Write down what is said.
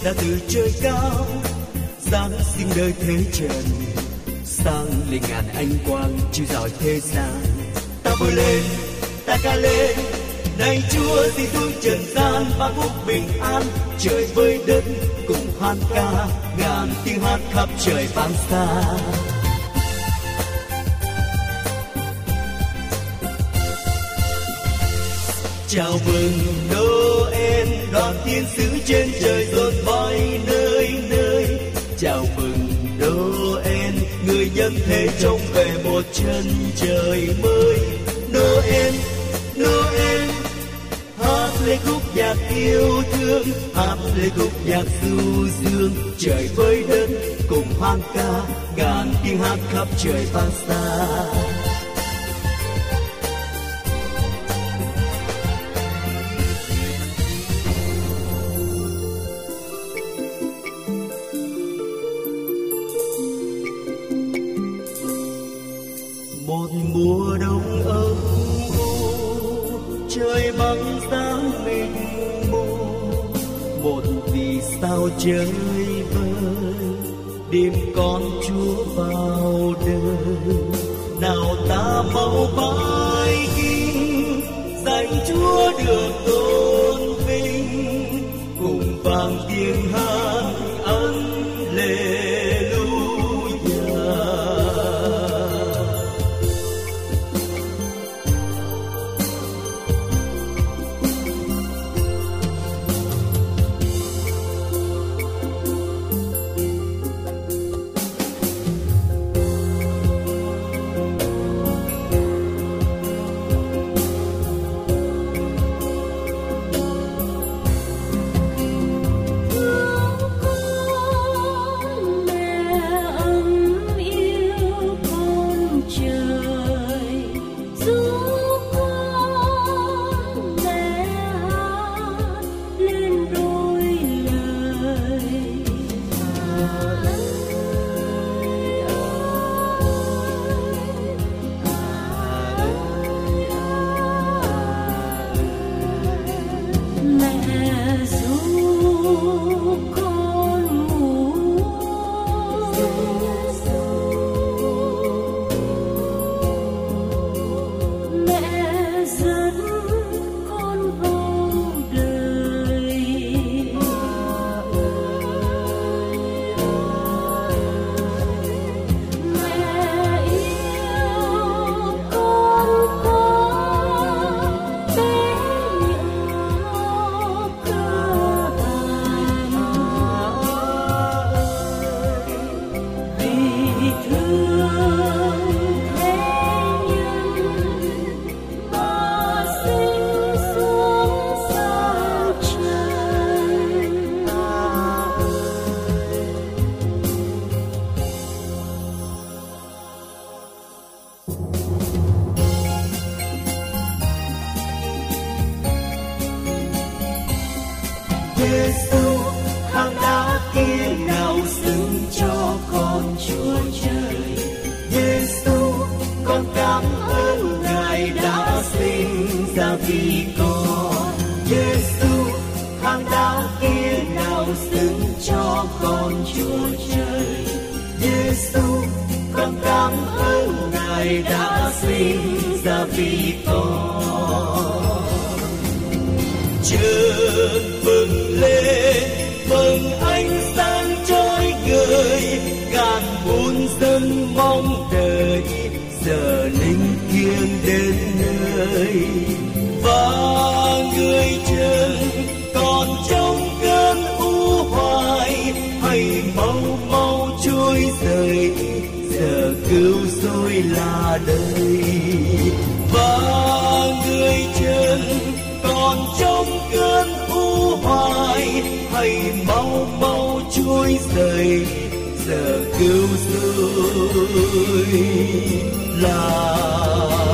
đã từ trời cao giáng sinh đời thế trần, sáng lên ngàn ánh quang chiếu rọi thế gian. Ta vươn lên, ta ca lên, này Chúa Giêsu trần gian ban phúc bình an, trời với đất cùng hát ca, ngàn tiếng hát khắp trời vang xa. Chào mừng Noel, đoàn thiên sứ trên trời dồn bay nơi nơi. Chào mừng Noel, người nhân thế trông về một chân trời mới. Noel, Noel, hát lên khúc nhạc yêu thương, hát lên khúc nhạc du dương, trời với đất cùng hoan ca, ngàn tiếng hát khắp trời vang xa. Một mùa đông ấm u, trời băng sáng mịt mù, một vì sao trời vơi đêm con Chúa vào đời. Nào ta mau bài kinh dạy Chúa được tôn vinh, cùng vang tiếng hát Alleluia. Giêsu hàng đá kia nào xứng cho con Chúa trời. Giêsu con cảm ơn Ngài đã sinh ra vì con. Giêsu hàng đá kia nào xứng cho con Chúa trời. Giêsu con cảm ơn Ngài đã sinh ra vì con. Chợt bừng lên mừng ánh sáng chói ngời, ngàn muôn dân mong đợi giờ linh thiêng đến nơi. Và người trần còn trong cơn u hoài, hãy mau mau trôi dậy, giờ cứu rỗi là đời. Và người trần còn trong cơn u hoài, hãy mau mau trôi dậy, giờ cứu rỗi là